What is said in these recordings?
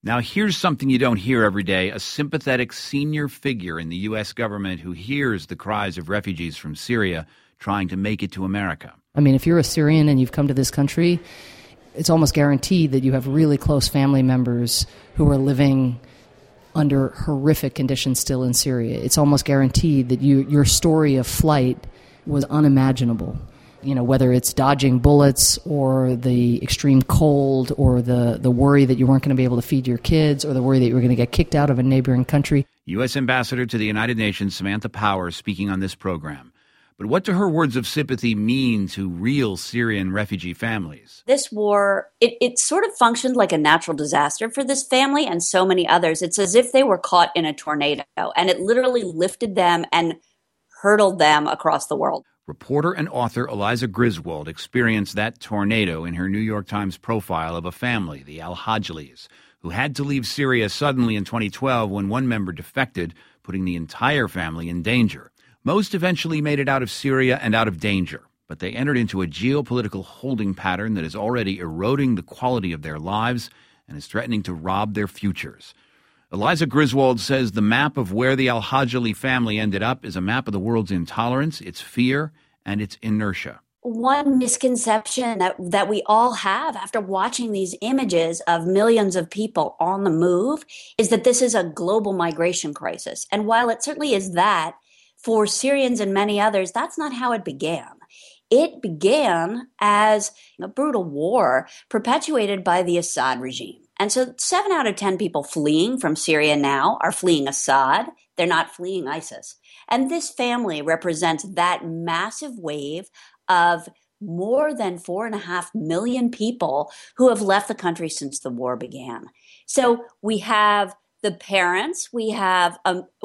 Now, here's something you don't hear every day: a sympathetic senior figure in the U.S. government who hears the cries of refugees from Syria trying to make it to America. I mean, if you're a Syrian and you've come to this country, it's almost guaranteed that you have really close family members who are living under horrific conditions still in Syria. It's almost guaranteed that your story of flight was unimaginable. You know, whether it's dodging bullets or the extreme cold or the worry that you weren't going to be able to feed your kids or the worry that you were going to get kicked out of a neighboring country. U.S. Ambassador to the United Nations Samantha Power speaking on this program. But what do her words of sympathy mean to real Syrian refugee families? This war, it sort of functioned like a natural disaster for this family and so many others. It's as if they were caught in a tornado, and it literally lifted them and hurtled them across the world. Reporter and author Eliza Griswold experienced that tornado in her New York Times profile of a family, the Al-Hajlis, who had to leave Syria suddenly in 2012 when one member defected, putting the entire family in danger. Most eventually made it out of Syria and out of danger, but they entered into a geopolitical holding pattern that is already eroding the quality of their lives and is threatening to rob their futures. Eliza Griswold says the map of where the Al-Hajli family ended up is a map of the world's intolerance, its fear, and its inertia. One misconception that we all have after watching these images of millions of people on the move is that this is a global migration crisis. And while it certainly is that, for Syrians and many others, that's not how it began. It began as a brutal war perpetuated by the Assad regime. And so 7 out of 10 people fleeing from Syria now are fleeing Assad. They're not fleeing ISIS. And this family represents that massive wave of more than 4.5 million people who have left the country since the war began. So we have the parents, we have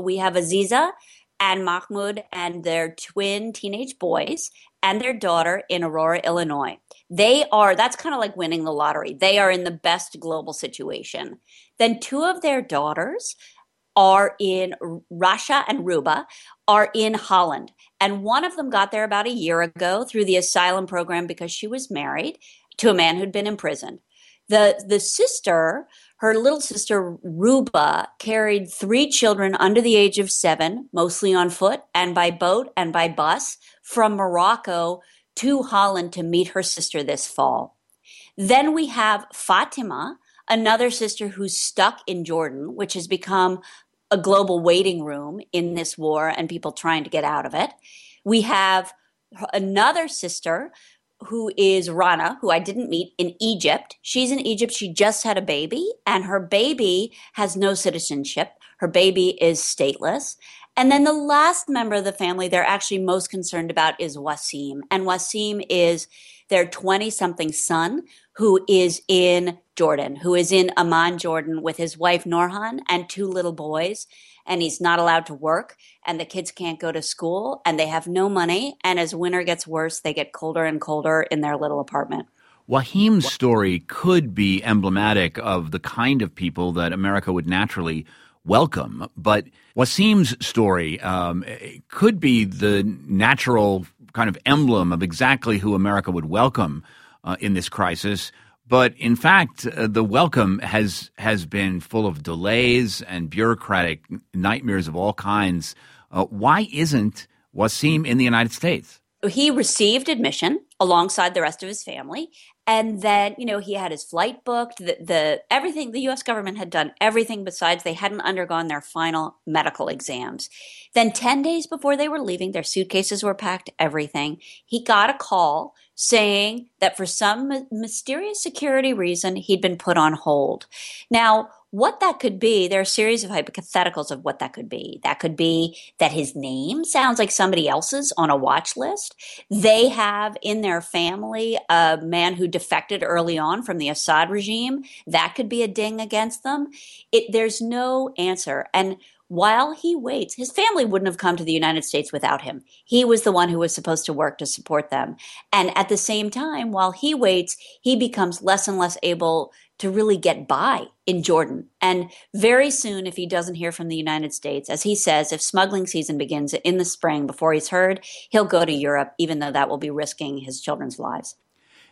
Aziza and Mahmoud and their twin teenage boys and their daughter in Aurora, Illinois. That's kind of like winning the lottery. They are in the best global situation. Then 2 of their daughters are in Rasha and Ruba are in Holland. And one of them got there about a year ago through the asylum program because she was married to a man who'd been imprisoned. The sister, her little sister, Ruba, carried 3 children under the age of 7, mostly on foot and by boat and by bus, from Morocco to Holland to meet her sister this fall. Then we have Fatima, another sister who's stuck in Jordan, which has become a global waiting room in this war and people trying to get out of it. We have another sister who is Rana, who I didn't meet, in Egypt. She's in Egypt. She just had a baby, and her baby has no citizenship. Her baby is stateless. And then the last member of the family they're actually most concerned about is Wasim. And Wasim is their 20-something son who is in Jordan, who is in Amman, Jordan, with his wife, Norhan, and 2 little boys. And he's not allowed to work, and the kids can't go to school, and they have no money. And as winter gets worse, they get colder and colder in their little apartment. Wahim's story could be emblematic of the kind of people that America would naturally welcome, but Wasim's story could be the natural kind of emblem of exactly who America would welcome in this crisis. But in fact, the welcome has been full of delays and bureaucratic nightmares of all kinds. Why isn't Wasim in the United States? He received admission alongside the rest of his family. And then, he had his flight booked, everything, the U.S. government had done everything besides they hadn't undergone their final medical exams. Then 10 days before they were leaving, their suitcases were packed, everything. He got a call saying that for some mysterious security reason, he'd been put on hold. Now, what that could be, there are a series of hypotheticals of what that could be. That could be that his name sounds like somebody else's on a watch list. They have in their family a man who defected early on from the Assad regime. That could be a ding against them. There's no answer. And while he waits, his family wouldn't have come to the United States without him. He was the one who was supposed to work to support them. And at the same time, while he waits, he becomes less and less able to really get by in Jordan. And very soon, if he doesn't hear from the United States, as he says, if smuggling season begins in the spring before he's heard, he'll go to Europe, even though that will be risking his children's lives.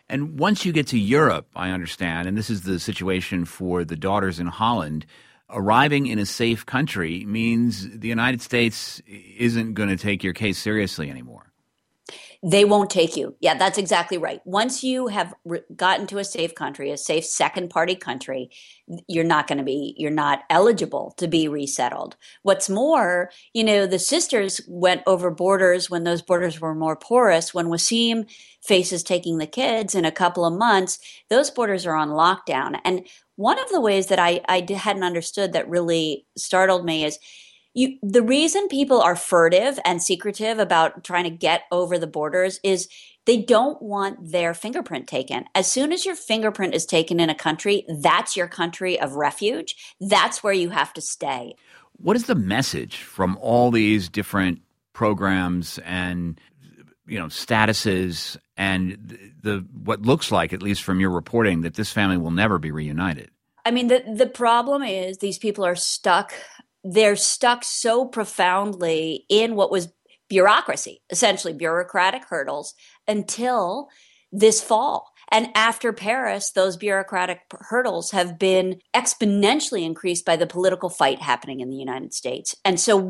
And once you get to Europe, I understand, and this is the situation for the daughters in Holland, arriving in a safe country means the United States isn't going to take your case seriously anymore. They won't take you. Yeah, that's exactly right. Once you have gotten to a safe country, a safe second-party country, you're not eligible to be resettled. What's more, the sisters went over borders when those borders were more porous. When Wasim faces taking the kids in a couple of months, those borders are on lockdown. And one of the ways that I hadn't understood that really startled me is the reason people are furtive and secretive about trying to get over the borders is they don't want their fingerprint taken. As soon as your fingerprint is taken in a country, that's your country of refuge. That's where you have to stay. What is the message from all these different programs and statuses and what looks like, at least from your reporting, that this family will never be reunited? I mean, the problem is these people are stuck. They're stuck so profoundly in what was bureaucracy, essentially bureaucratic hurdles, until this fall. And after Paris, those bureaucratic hurdles have been exponentially increased by the political fight happening in the United States. And so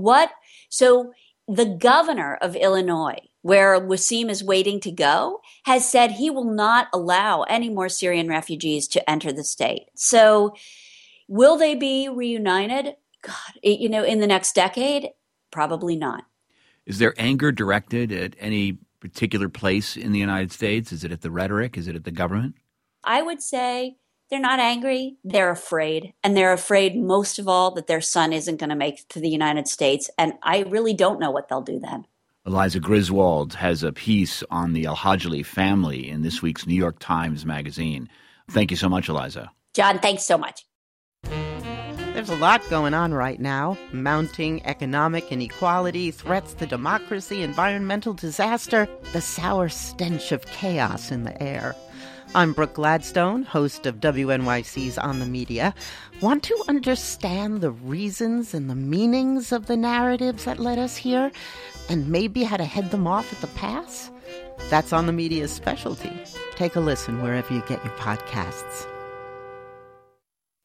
the governor of Illinois, where Wasim is waiting to go, has said he will not allow any more Syrian refugees to enter the state. So will they be reunited? God, in the next decade, probably not. Is there anger directed at any particular place in the United States? Is it at the rhetoric? Is it at the government? I would say they're not angry. They're afraid. And they're afraid most of all that their son isn't going to make it to the United States. And I really don't know what they'll do then. Eliza Griswold has a piece on the Al-Hajli family in this week's New York Times Magazine. Thank you so much, Eliza. John, thanks so much. There's a lot going on right now. Mounting economic inequality, threats to democracy, environmental disaster, the sour stench of chaos in the air. I'm Brooke Gladstone, host of WNYC's On the Media. Want to understand the reasons and the meanings of the narratives that led us here, and maybe how to head them off at the pass? That's On the Media's specialty. Take a listen wherever you get your podcasts.